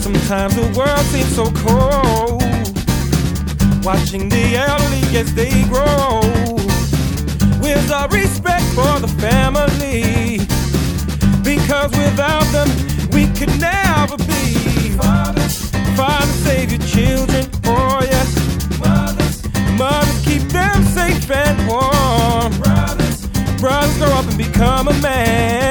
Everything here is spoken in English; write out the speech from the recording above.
Sometimes the world seems so cold, watching the elderly as they grow. With our respect for the family, because without them we could never be. Fathers save your children, oh yes. Mothers keep them safe and warm. Brothers grow up and become a man.